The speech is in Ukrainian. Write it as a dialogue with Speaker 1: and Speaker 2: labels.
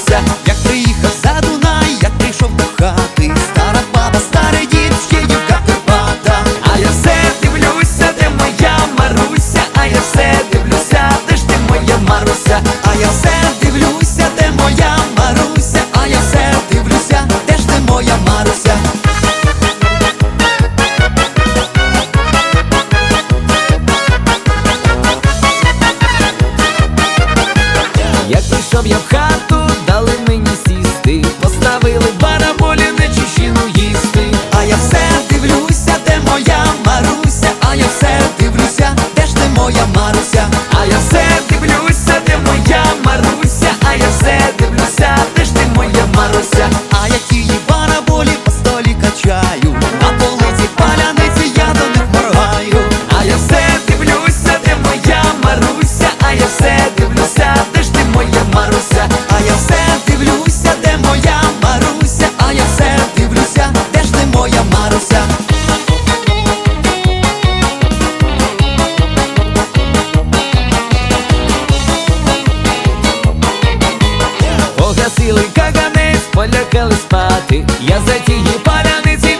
Speaker 1: Маруся. Як приїхав за Дунай, як прийшов до хати, стара баба, старий дід, ще дівка Карпата. А я все дивлюся, де моя Маруся, а я все дивлюся, де ж ти моя Маруся, а я все дивлюся, де моя Маруся, а я все дивлюся, де ж ти моя Маруся. Як прийшов я в хату, дали мені сісти, поставили бараболі, не чищину їсти. А я все дивлюся, де моя Маруся, а я все дивлюся, де ж ти моя Маруся, а я все дивлюся, де моя Маруся, а я все дивлюся, де ж ти моя Маруся. А я ті бараболі по столі качаю, на полиці паляниці я до них моргаю. А я все дивлюся, де моя Маруся, а я все дивлюся, де ж ти моя Маруся, а я все дивлюся, де моя Маруся, а я все дивлюся, де ж ти моя Маруся. Погасили каганець, полякали спати, я за тієї паляниці